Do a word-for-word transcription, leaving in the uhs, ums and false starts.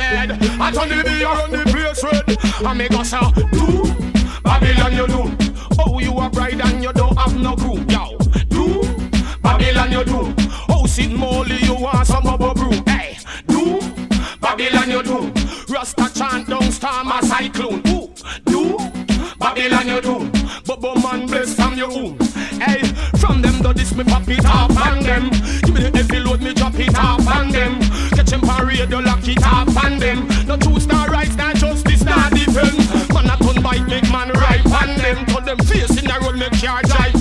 dead. I turn the beer on the place red. I make us a do Babylon you do. Oh, you a bride and you don't have no crew. Yo, do Babylon you do. Oh, sit molly you want some bubble brew. Hey, do Babylon you do. Rasta chant down storm a cyclone. Ooh, do Babylon you do. Bubble man bless from your own. Hey, from them do this me pop it off on them. Give me the heavy load me drop it off on them. Catch them parade you lock it off on them. No truth nor rights nor justice nor defense. Man a turn bike make man right on them. Turn them face in the road make car drive